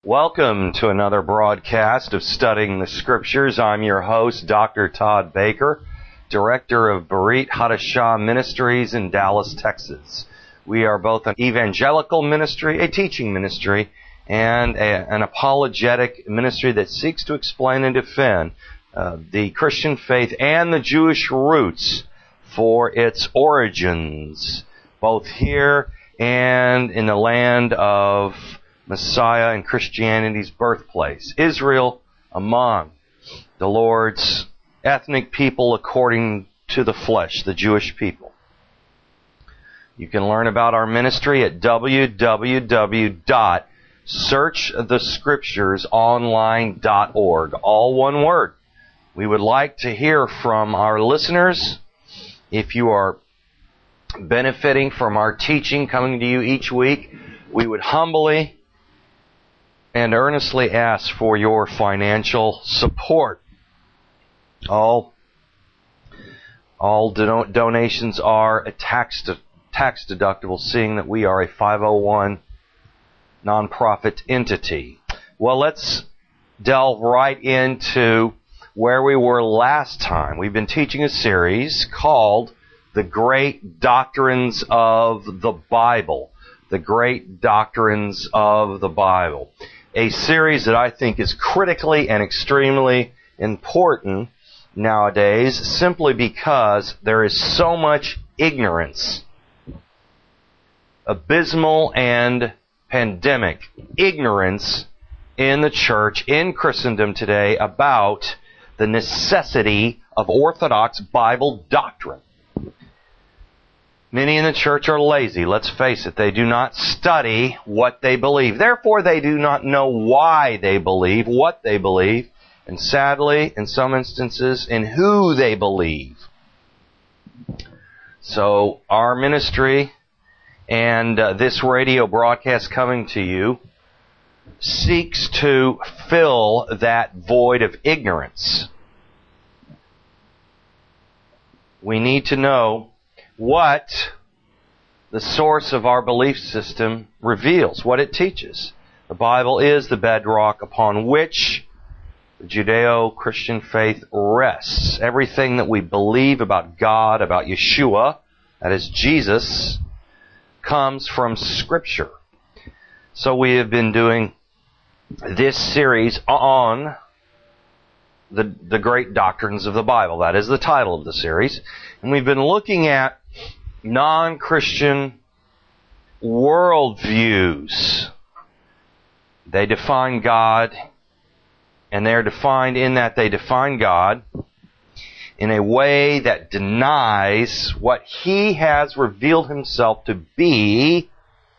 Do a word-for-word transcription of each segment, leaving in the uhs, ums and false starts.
Welcome to another broadcast of Studying the Scriptures. I'm your host, Doctor Todd Baker, Director of Berit Hadashah Ministries in Dallas, Texas. We are both an evangelical ministry, a teaching ministry, and a, an apologetic ministry that seeks to explain and defend uh, the Christian faith and the Jewish roots for its origins, both here and in the land of Messiah and Christianity's birthplace, Israel among the Lord's ethnic people according to the flesh, the Jewish people. You can learn about our ministry at w w w dot search the scriptures online dot org, all one word. We would like to hear from our listeners. If you are benefiting from our teaching coming to you each week, we would humbly and earnestly ask for your financial support. All, all don- donations are tax de- tax deductible, seeing that we are a five oh one nonprofit entity. Well, let's delve right into where we were last time. We've been teaching a series called The Great Doctrines of the Bible. The Great Doctrines of the Bible. A series that I think is critically and extremely important nowadays, simply because there is so much ignorance, abysmal and pandemic ignorance in the church, in Christendom today, about the necessity of Orthodox Bible doctrine. Many in the church are lazy, let's face it. They do not study what they believe. Therefore, they do not know why they believe, what they believe, and sadly, in some instances, in who they believe. So, our ministry and uh, this radio broadcast coming to you seeks to fill that void of ignorance. We need to know what the source of our belief system reveals, what it teaches. The Bible is the bedrock upon which the Judeo-Christian faith rests. Everything that we believe about God, about Yeshua, that is Jesus, comes from Scripture. So we have been doing this series on the, the great doctrines of the Bible. That is the title of the series. And we've been looking at non-Christian worldviews. They define God, and they're defined in that they define God in a way that denies what He has revealed Himself to be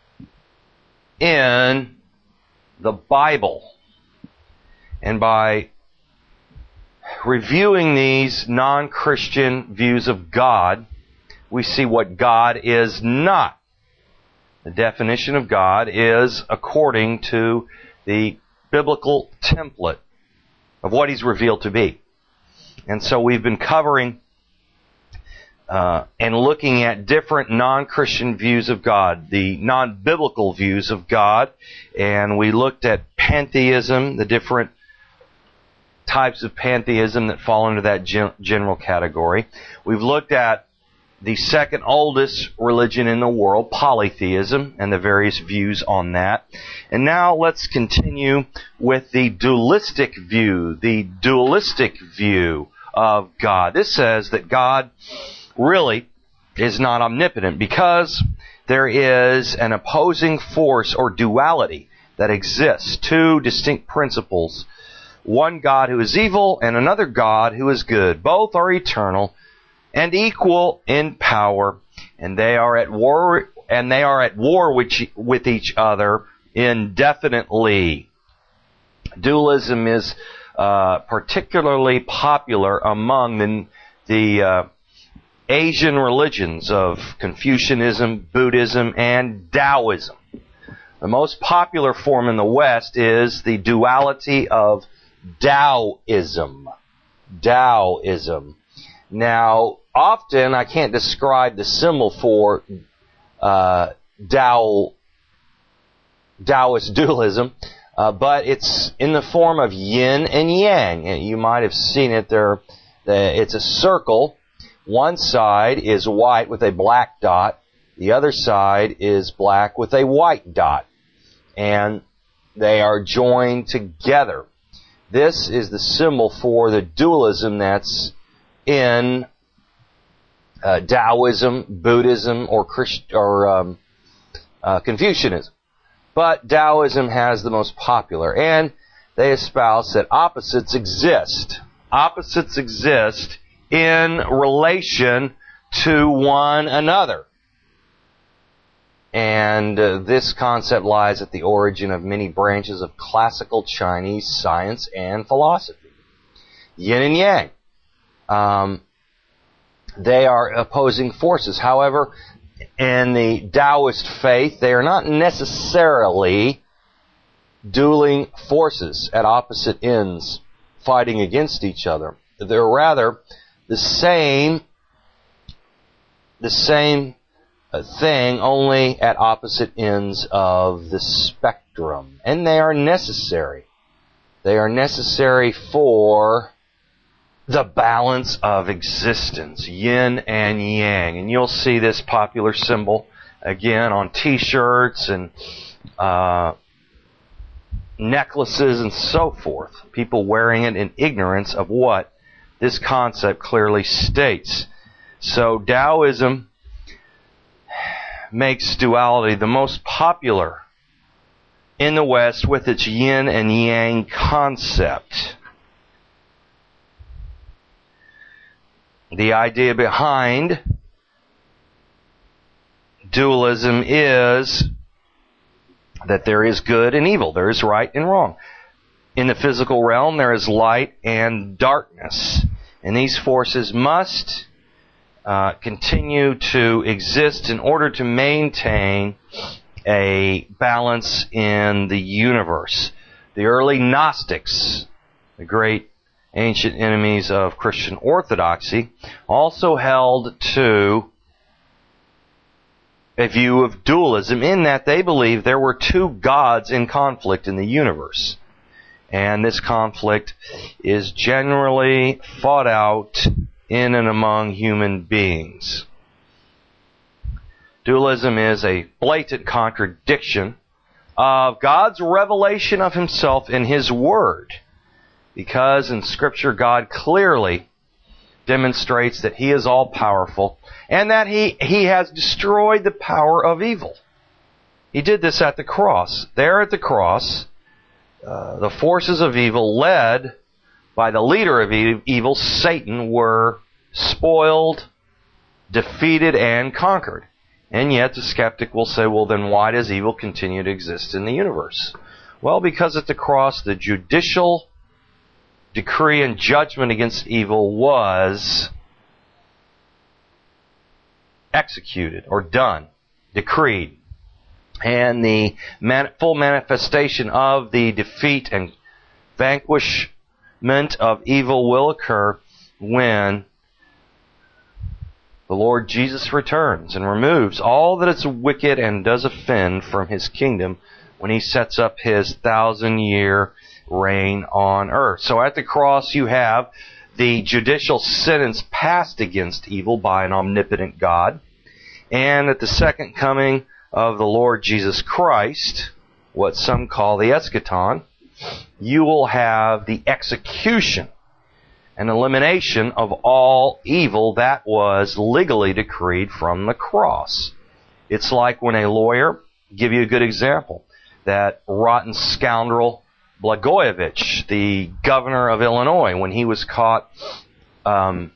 in the Bible. And by reviewing these non-Christian views of God, we see what God is not. The definition of God is according to the biblical template of what He's revealed to be. And so we've been covering uh, and looking at different non-Christian views of God, the non-biblical views of God, and we looked at pantheism, the different types of pantheism that fall into that gen- general category. We've looked at the second oldest religion in the world, polytheism, and the various views on that. And now let's continue with the dualistic view, the dualistic view of God. This says that God really is not omnipotent because there is an opposing force or duality that exists, two distinct principles. One God who is evil and another God who is good. Both are eternal and equal in power, and they are at war and they are at war with, with each other indefinitely. Dualism is uh, particularly popular among the, the uh, Asian religions of Confucianism, Buddhism, and Taoism. The most popular form in the West is the duality of Taoism. Taoism. Now, often I can't describe the symbol for uh, Tao, Taoist dualism. Uh, but it's in the form of yin and yang. And you might have seen it there. The, it's a circle. One side is white with a black dot. The other side is black with a white dot. And they are joined together. This is the symbol for the dualism that's in uh, Taoism, Buddhism, or Christ- or um, uh, Confucianism. But Taoism has the most popular, and they espouse that opposites exist. Opposites exist in relation to one another. And uh, this concept lies at the origin of many branches of classical Chinese science and philosophy. Yin and yang. Um, they are opposing forces. However, in the Taoist faith, they are not necessarily dueling forces at opposite ends, fighting against each other. They're rather the same, the same thing, only at opposite ends of the spectrum. And they are necessary. They are necessary for the balance of existence, yin and yang. And you'll see this popular symbol again on t-shirts and uh, necklaces and so forth. People wearing it in ignorance of what this concept clearly states. So Taoism makes duality the most popular in the West with its yin and yang concept. The idea behind dualism is that there is good and evil, there is right and wrong. In the physical realm, there is light and darkness, and these forces must uh, continue to exist in order to maintain a balance in the universe. The early Gnostics, the great ancient enemies of Christian orthodoxy, also held to a view of dualism in that they believed there were two gods in conflict in the universe. And this conflict is generally fought out in and among human beings. Dualism is a blatant contradiction of God's revelation of Himself in His Word, because in Scripture God clearly demonstrates that He is all-powerful and that He, He has destroyed the power of evil. He did this at the cross. There at the cross, uh, the forces of evil, led by the leader of evil, Satan, were spoiled, defeated, and conquered. And yet the skeptic will say, well, then why does evil continue to exist in the universe? Well, because at the cross, the judicial decree and judgment against evil was executed or done, decreed. And the man- full manifestation of the defeat and vanquishment of evil will occur when the Lord Jesus returns and removes all that is wicked and does offend from His kingdom when He sets up His thousand-year reign on earth. So at the cross you have the judicial sentence passed against evil by an omnipotent God. And at the second coming of the Lord Jesus Christ, what some call the eschaton, you will have the execution and elimination of all evil that was legally decreed from the cross. It's like when a lawyer, give you a good example, that rotten scoundrel Blagojevich, the governor of Illinois, when he was caught um,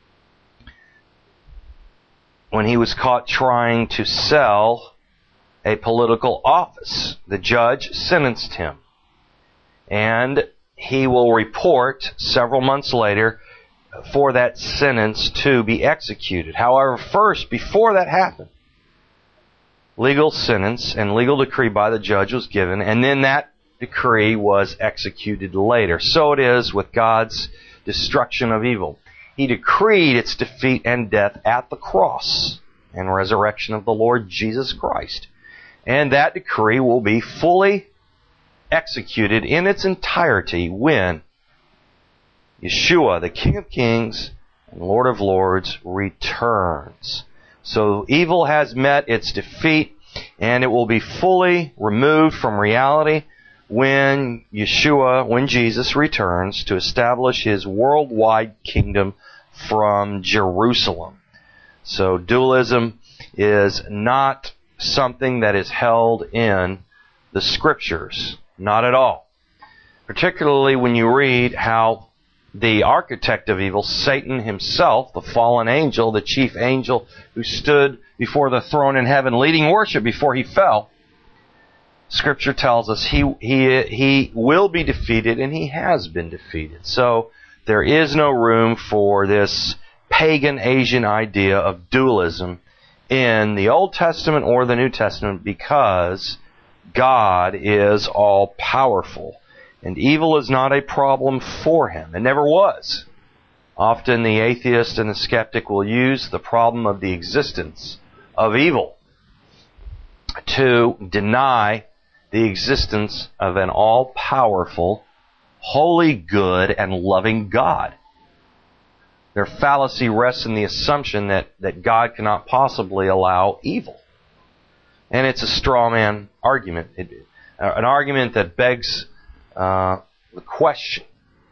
when he was caught trying to sell a political office, the judge sentenced him. And he will report several months later for that sentence to be executed. However, first, before that happened, legal sentence and legal decree by the judge was given, and then that decree was executed later. So it is with God's destruction of evil. He decreed its defeat and death at the cross and resurrection of the Lord Jesus Christ. And that decree will be fully executed in its entirety when Yeshua, the King of Kings and Lord of Lords, returns. So evil has met its defeat, and it will be fully removed from reality when Yeshua, when Jesus returns to establish His worldwide kingdom from Jerusalem. So dualism is not something that is held in the Scriptures. Not at all. Particularly when you read how the architect of evil, Satan himself, the fallen angel, the chief angel who stood before the throne in heaven leading worship before he fell, Scripture tells us he he he will be defeated, and he has been defeated. So there is no room for this pagan Asian idea of dualism in the Old Testament or the New Testament, because God is all-powerful, and evil is not a problem for Him. It never was. Often the atheist and the skeptic will use the problem of the existence of evil to deny the existence of an all-powerful, holy, good, and loving God. Their fallacy rests in the assumption that, that God cannot possibly allow evil. And it's a straw man argument. It, uh, an argument that begs uh, the question.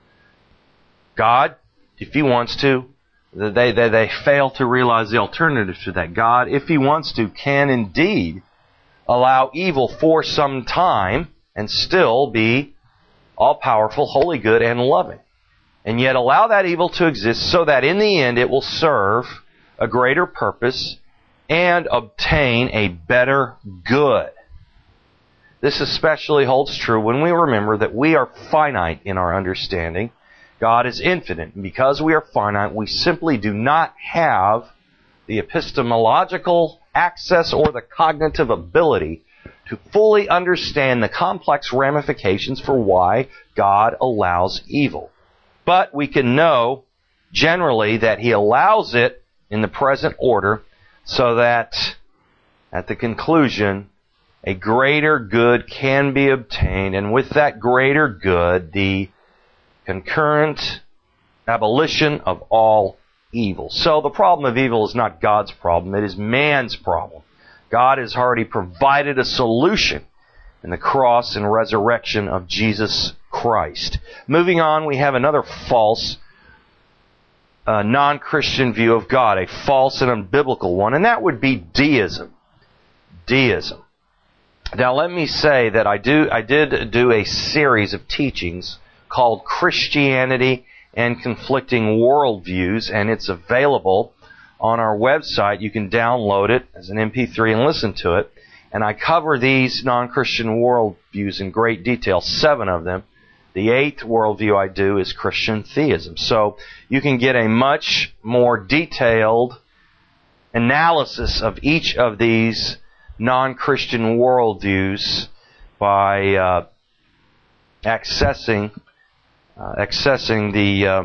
God, if He wants to, they, they, they fail to realize the alternative to that. God, if He wants to, can indeed allow evil for some time and still be all-powerful, holy, good, and loving. And yet allow that evil to exist so that in the end it will serve a greater purpose and obtain a better good. This especially holds true when we remember that we are finite in our understanding. God is infinite. And because we are finite, we simply do not have the epistemological access or the cognitive ability to fully understand the complex ramifications for why God allows evil. But we can know generally that He allows it in the present order so that at the conclusion a greater good can be obtained, and with that greater good the concurrent abolition of all evil. So the problem of evil is not God's problem, it is man's problem. God has already provided a solution in the cross and resurrection of Jesus Christ. Moving on, we have another false uh, non-Christian view of God, a false and unbiblical one, and that would be deism. Deism. Now let me say that I do I did do a series of teachings called Christianity and Conflicting Worldviews, and it's available on our website. You can download it as an M P three and listen to it. And I cover these non-Christian worldviews in great detail, seven of them. The eighth worldview I do is Christian theism. So you can get a much more detailed analysis of each of these non-Christian worldviews by uh, accessing uh, accessing the uh,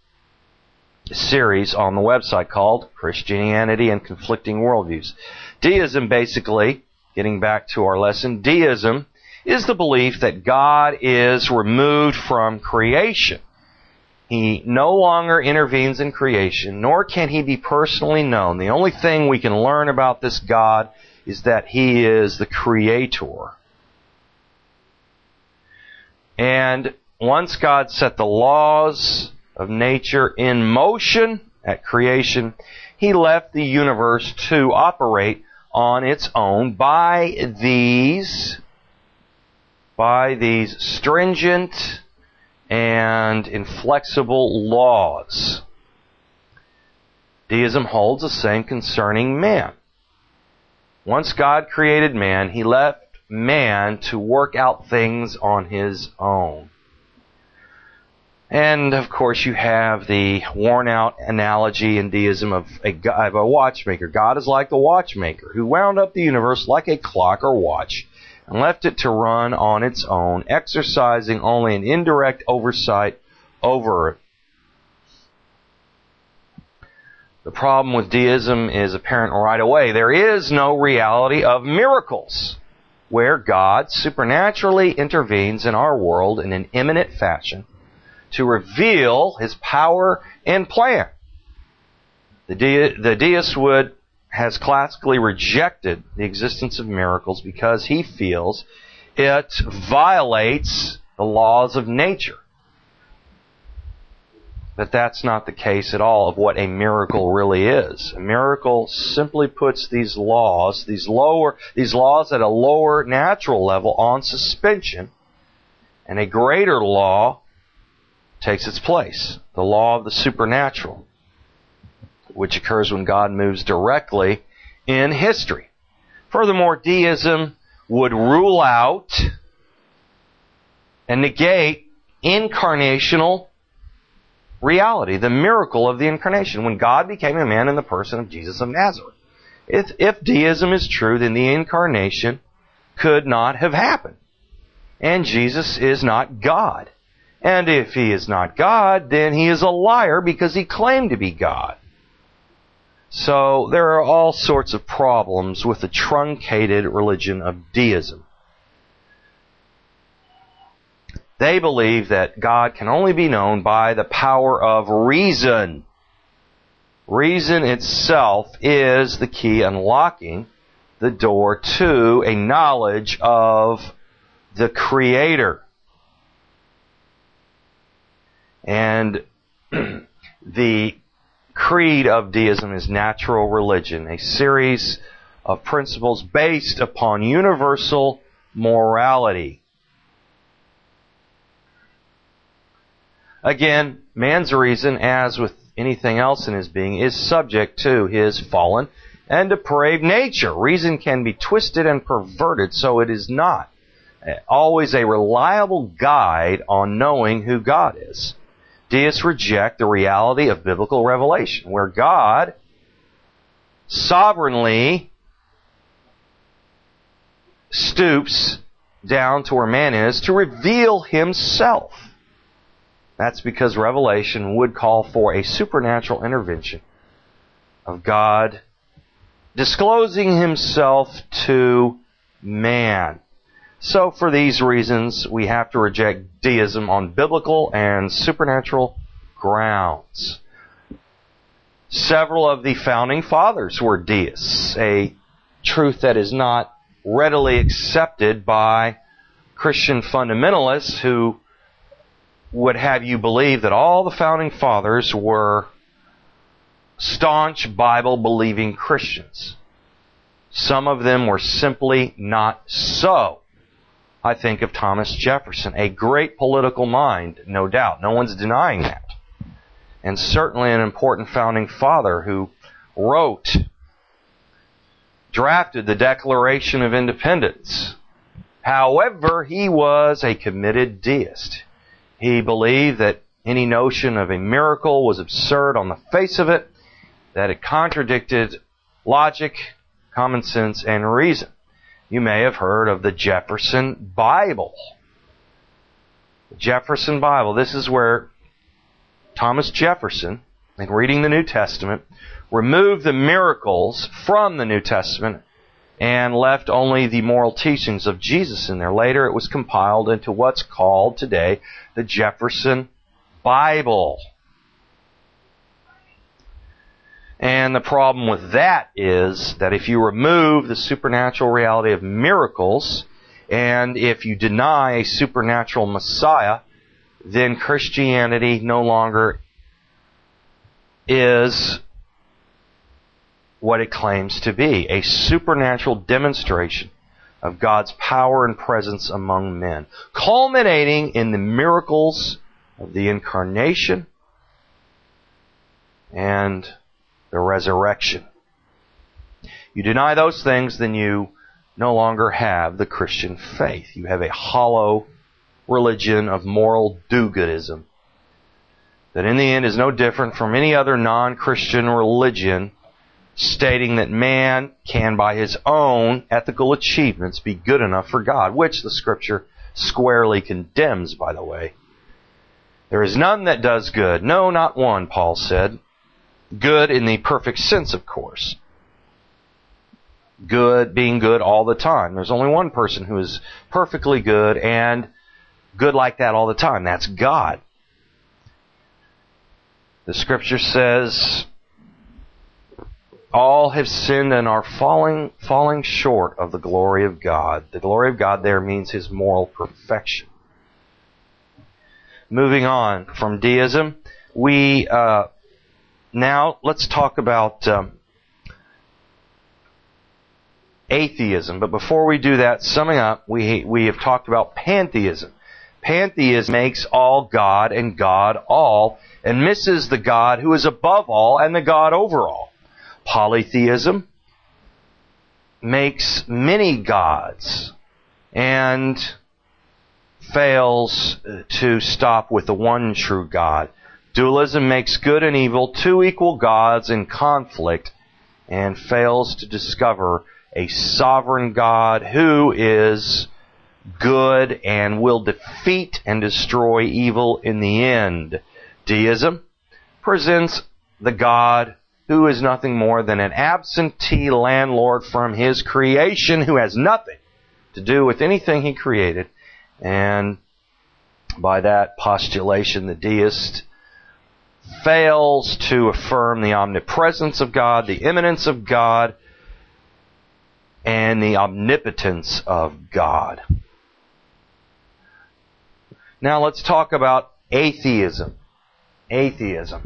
series on the website called Christianity and Conflicting Worldviews. Deism, basically, getting back to our lesson, deism is the belief that God is removed from creation. He no longer intervenes in creation, nor can He be personally known. The only thing we can learn about this God is that He is the Creator. And once God set the laws of nature in motion at creation, He left the universe to operate on its own by these, by these stringent and inflexible laws. Deism holds the same concerning man. Once God created man, He left man to work out things on his own. And, of course, you have the worn-out analogy in deism of a, of a watchmaker. God is like the watchmaker who wound up the universe like a clock or watch and left it to run on its own, exercising only an indirect oversight over it. The problem with deism is apparent right away. There is no reality of miracles. where God supernaturally intervenes in our world in an imminent fashion to reveal His power and plan. The, de- the deist would has classically rejected the existence of miracles because he feels it violates the laws of nature. But that's not the case at all of what a miracle really is. A miracle simply puts these laws, these lower, these laws at a lower natural level on suspension, and a greater law takes its place, the law of the supernatural, which occurs when God moves directly in history. Furthermore, deism would rule out and negate incarnational reality, the miracle of the incarnation, when God became a man in the person of Jesus of Nazareth. If, if deism is true, then the incarnation could not have happened. And Jesus is not God. And if He is not God, then He is a liar because He claimed to be God. So there are all sorts of problems with the truncated religion of deism. They believe that God can only be known by the power of reason. Reason itself is the key unlocking the door to a knowledge of the Creator. And the creed of deism is natural religion, a series of principles based upon universal morality. Again, man's reason, as with anything else in his being, is subject to his fallen and depraved nature. Reason can be twisted and perverted, so it is not always a reliable guide on knowing who God is. Deists reject the reality of biblical revelation, where God sovereignly stoops down to where man is to reveal Himself. That's because revelation would call for a supernatural intervention of God disclosing Himself to man. So for these reasons, we have to reject deism on biblical and supernatural grounds. Several of the founding fathers were deists, a truth that is not readily accepted by Christian fundamentalists who would have you believe that all the founding fathers were staunch Bible-believing Christians. Some of them were simply not so. I think of Thomas Jefferson, a great political mind, no doubt. No one's denying that. And certainly an important founding father who wrote, drafted the Declaration of Independence. However, he was a committed deist. He believed that any notion of a miracle was absurd on the face of it, that it contradicted logic, common sense, and reason. You may have heard of the Jefferson Bible. The Jefferson Bible, this is where Thomas Jefferson, in reading the New Testament, removed the miracles from the New Testament and left only the moral teachings of Jesus in there. Later it was compiled into what's called today the Jefferson Bible. And the problem with that is that if you remove the supernatural reality of miracles, and if you deny a supernatural Messiah, then Christianity no longer is what it claims to be, a supernatural demonstration of God's power and presence among men, culminating in the miracles of the incarnation and the resurrection. You deny those things, then you no longer have the Christian faith. You have a hollow religion of moral do-goodism that in the end is no different from any other non-Christian religion, stating that man can by his own ethical achievements be good enough for God, which the Scripture squarely condemns, by the way. There is none that does good, no, not one, Paul said. Good in the perfect sense, of course. good, being good all the time. There's only one person who is perfectly good and good like that all the time. That's God. The Scripture says, all have sinned and are falling, falling short of the glory of God. The glory of God there means His moral perfection. Moving on from deism, we uh, now let's talk about um, atheism. But before we do that, summing up, we we have talked about pantheism. Pantheism makes all God and God all, and misses the God who is above all and the God over all. Polytheism makes many gods and fails to stop with the one true God. Dualism makes good and evil two equal gods in conflict and fails to discover a sovereign God who is good and will defeat and destroy evil in the end. Deism presents the God who is nothing more than an absentee landlord from His creation who has nothing to do with anything He created. And by that postulation, the deist fails to affirm the omnipresence of God, the immanence of God, and the omnipotence of God. Now let's talk about atheism. Atheism.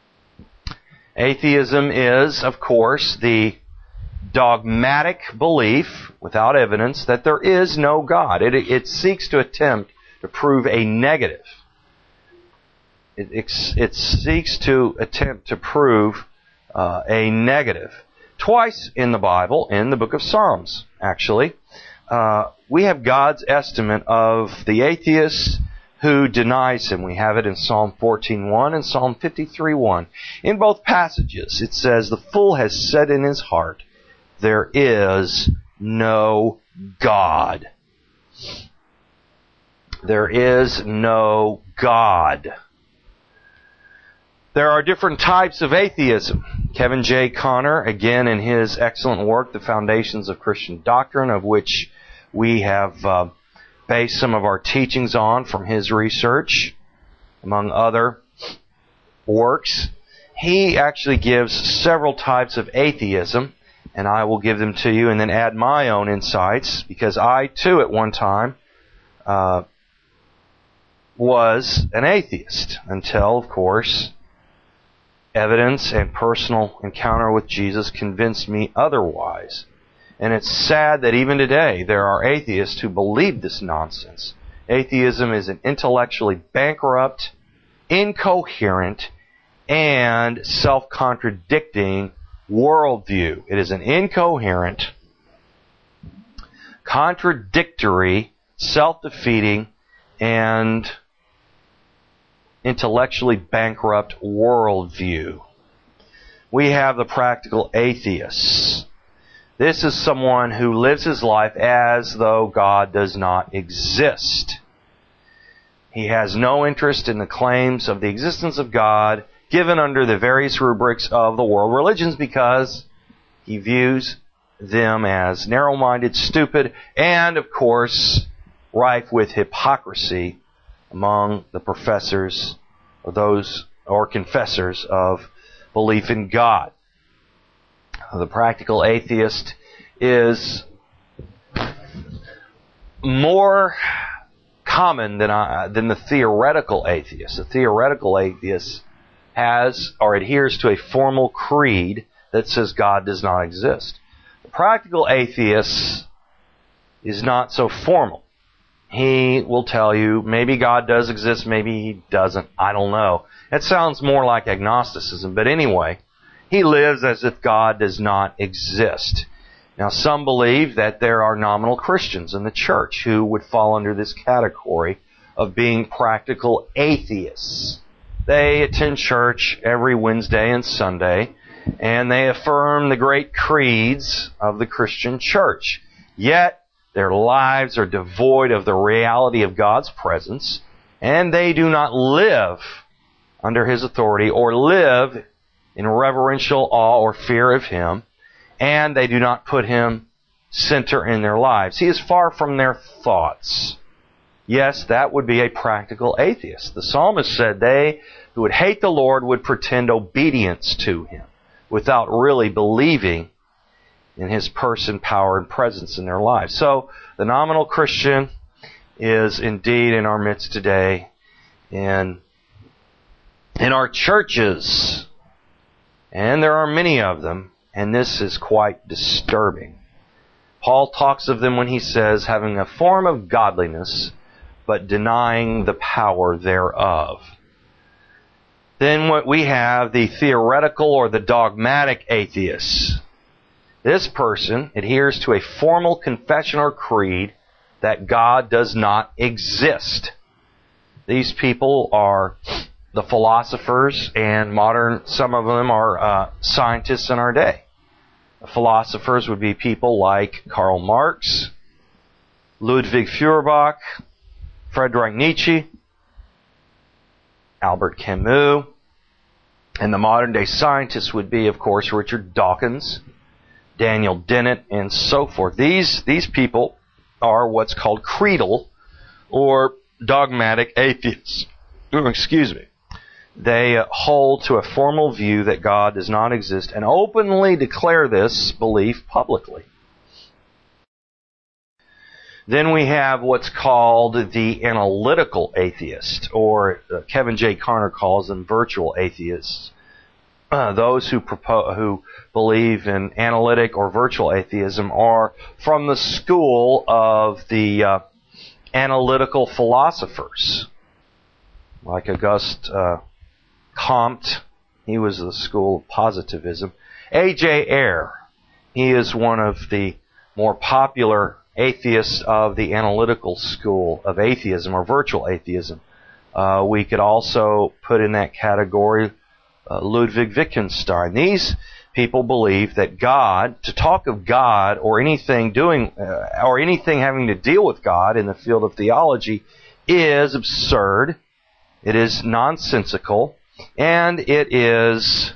Atheism is, of course, the dogmatic belief, without evidence, that there is no God. It, it seeks to attempt to prove a negative. It, it, it seeks to attempt to prove uh, a negative. Twice in the Bible, in the book of Psalms, actually, uh, we have God's estimate of the atheist who denies Him. We have it in Psalm fourteen one and Psalm fifty-three one. In both passages, it says, the fool has said in his heart, there is no God. There is no God. There are different types of atheism. Kevin J. Conner, again in his excellent work, The Foundations of Christian Doctrine, of which we have uh, based some of our teachings on from his research, among other works. He actually gives several types of atheism, and I will give them to you and then add my own insights, because I too at one time uh, was an atheist, until, of course, evidence and personal encounter with Jesus convinced me otherwise. And it's sad that even today there are atheists who believe this nonsense. Atheism is an intellectually bankrupt, incoherent, and self-contradicting worldview. It is an incoherent, contradictory, self-defeating, and intellectually bankrupt worldview. We have the practical atheists. This is someone who lives his life as though God does not exist. He has no interest in the claims of the existence of God given under the various rubrics of the world religions, because he views them as narrow-minded, stupid, and, of course, rife with hypocrisy among the professors or those or confessors of belief in God. The practical atheist is more common than uh, than the theoretical atheist. The theoretical atheist has or adheres to a formal creed that says God does not exist. The practical atheist is not so formal. He will tell you, maybe God does exist, maybe He doesn't, I don't know. It sounds more like agnosticism, but anyway, he lives as if God does not exist. Now, some believe that there are nominal Christians in the church who would fall under this category of being practical atheists. They attend church every Wednesday and Sunday, and they affirm the great creeds of the Christian church. Yet, their lives are devoid of the reality of God's presence, and they do not live under His authority or live in reverential awe or fear of Him. and they do not put Him center in their lives. He is far from their thoughts. Yes, that would be a practical atheist. The psalmist said they who would hate the Lord would pretend obedience to Him without really believing in His person, power, and presence in their lives. So the nominal Christian is indeed in our midst today, in, in our churches, and there are many of them, and this is quite disturbing. Paul talks of them when he says, having a form of godliness, but denying the power thereof. Then what we have, the theoretical or the dogmatic atheists. This person adheres to a formal confession or creed that God does not exist. These people are the philosophers, and modern, some of them are uh, scientists in our day. The philosophers would be people like Karl Marx, Ludwig Feuerbach, Friedrich Nietzsche, Albert Camus, and the modern day scientists would be, of course, Richard Dawkins, Daniel Dennett, and so forth. These, these people are what's called creedal or dogmatic atheists. Oh, excuse me. They hold to a formal view that God does not exist and openly declare this belief publicly. Then we have what's called the analytical atheist, or uh, Kevin J. Conner calls them virtual atheists. Uh, those who propose, who believe in analytic or virtual atheism are from the school of the uh, analytical philosophers, like Auguste uh, Comte. He was the school of positivism. A J Ayer, he is one of the more popular atheists of the analytical school of atheism or virtual atheism. Uh, we could also put in that category uh, Ludwig Wittgenstein. These people believe that God, to talk of God or anything doing uh, or anything having to deal with God in the field of theology is absurd. It is nonsensical, and it is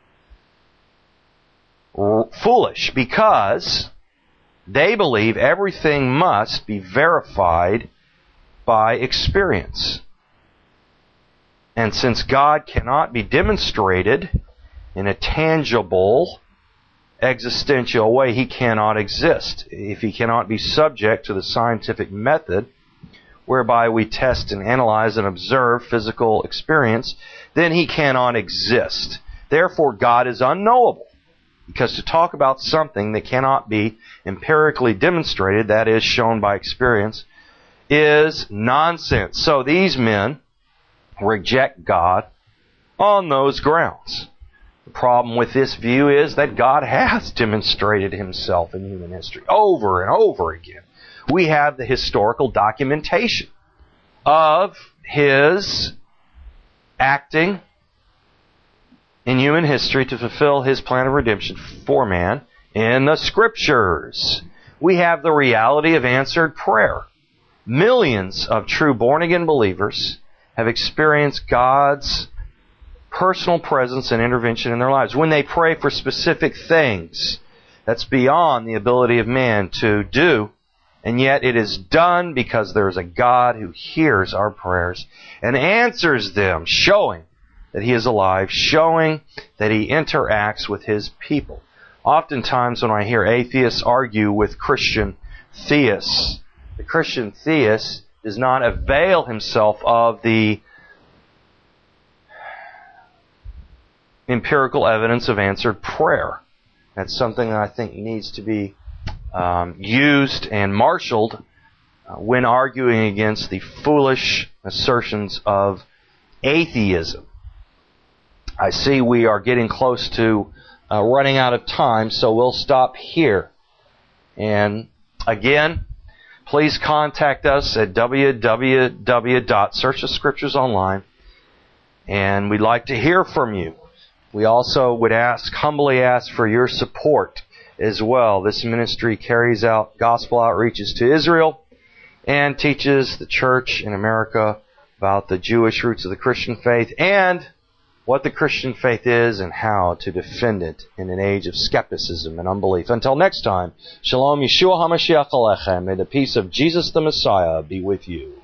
r- foolish because they believe everything must be verified by experience. And since God cannot be demonstrated in a tangible, existential way, He cannot exist. If He cannot be subject to the scientific method whereby we test and analyze and observe physical experience, then He cannot exist. Therefore, God is unknowable. Because to talk about something that cannot be empirically demonstrated, that is, shown by experience, is nonsense. So these men reject God on those grounds. The problem with this view is that God has demonstrated Himself in human history over and over again. We have the historical documentation of His acting in human history to fulfill His plan of redemption for man in the Scriptures. We have the reality of answered prayer. Millions of true born-again believers have experienced God's personal presence and intervention in their lives. When they pray for specific things, that's beyond the ability of man to do, and yet it is done because there is a God who hears our prayers and answers them, showing that He is alive, showing that He interacts with His people. Oftentimes when I hear atheists argue with Christian theists, the Christian theist does not avail himself of the empirical evidence of answered prayer. That's something that I think needs to be um, used and marshaled uh, when arguing against the foolish assertions of atheism. I see we are getting close to uh, running out of time, so we'll stop here. And again, please contact us at w w w dot search the scriptures online, and we'd like to hear from you. We also would ask, humbly ask for your support as well. This ministry carries out gospel outreaches to Israel and teaches the church in America about the Jewish roots of the Christian faith and what the Christian faith is and how to defend it in an age of skepticism and unbelief. Until next time, Shalom Yeshua HaMashiach Alechem. May the peace of Jesus the Messiah be with you.